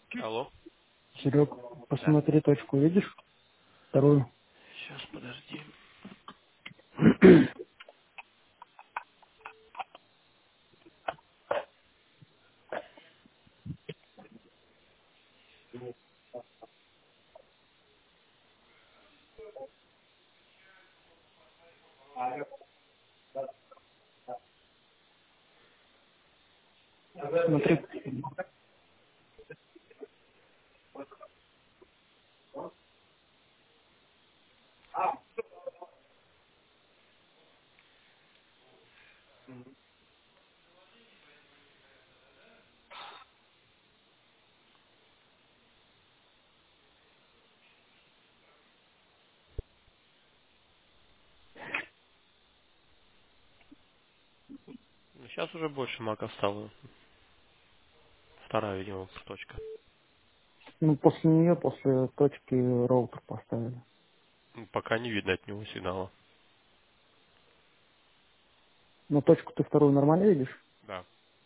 Алло. Серег, Да. посмотри точку, видишь? Вторую. Сейчас, подожди. Смотри. Ну, сейчас уже больше мака стало. Вторая, видимо, точка. Ну, после нее, после точки роутер поставили. Пока не видно от него сигнала. Но точку ты вторую нормально видишь? Да.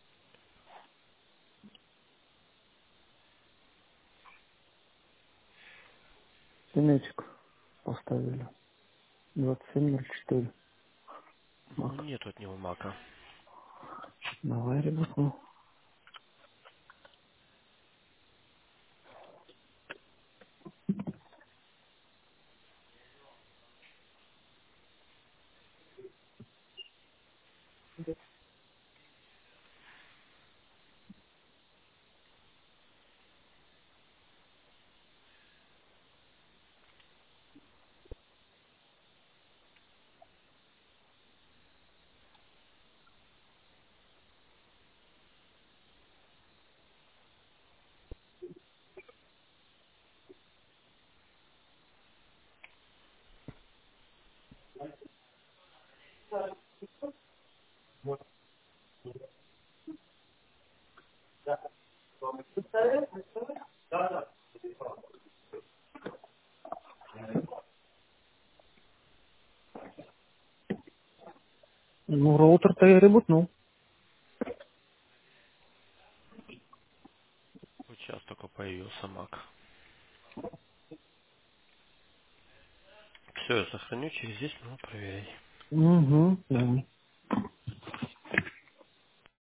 Синетик поставили. 2704. Ну, Мак. нет от него мака. Давай, ребят, ну. Ну, роутер-то я ребутнул. Вот сейчас только появился мак. Все, я сохраню, через 10 минут проверяй. Угу, да.